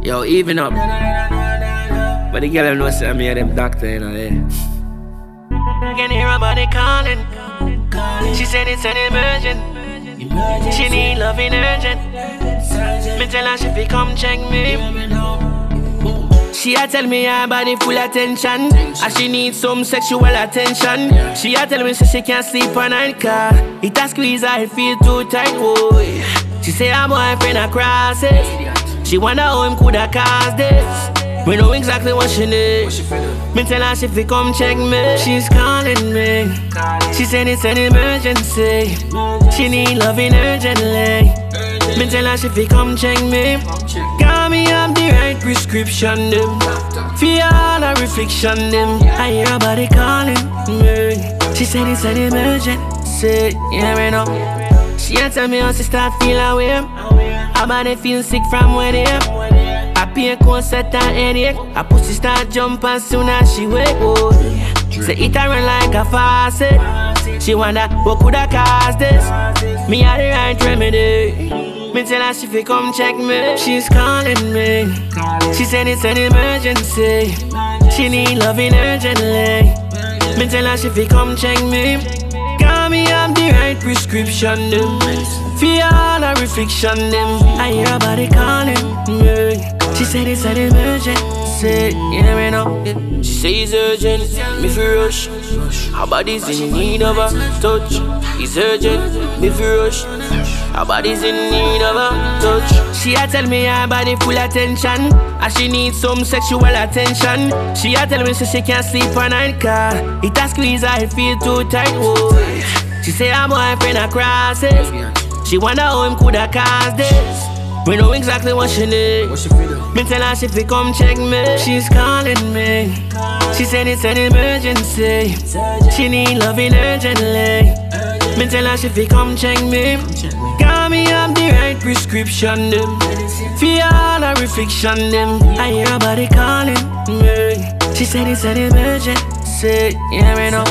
Yo, even up. But the girl know say me a them doctor, you know, I can hear her body calling. She said it's an emergent. She need loving urgent. Me tell her she fi come check me. She a tell me her body full attention, and she need some sexual attention. She a tell me say she can't sleep on her car. It a squeeze her, it feel too tight, boy. She say her boyfriend a crosses. She wonder how him coulda caused this. We know exactly what she need. Me tell her she fi come check me. She's calling me. She said it's an emergency. She need loving urgently. Me tell her she fi come check me. Got me up the right prescription them. For all her reflection them. I hear her body calling me. She said it's an emergency. You never know. She a tell me how she start feel away. Her body feel sick from where they up. I pay a cold set and headache. Her pussy start jump as soon as she wake. Oh, say it a run like a faucet. She wonder what coulda caused this. Me a the right remedy. Me tell her she fi come check me. She's calling me. She said it's an emergency. She need loving urgently. Me tell her she fi come check me. Got me up the right prescription them. For all her reflection them. I hear her body calling me. She said it's an emergency. You never know. She say it's urgent, me fi rush. Her body's in need of a touch. It's urgent, me fi rush. Her body's in need of a touch. She a tell me her body full attention, and she needs some sexual attention. She a tell me so she can't sleep on her car. It a squeeze her, it feel too tight, oh. She say her boyfriend a crosses. She wonder how him coulda caused this. We know exactly what she need. Me tell her she fi come check me. She's calling me. She said it's an emergency. She need loving urgently. Me tell her she fi come check me. Got me up the right prescription them. For all her reflection them. I hear her body calling me. She said it's an emergency. You never know.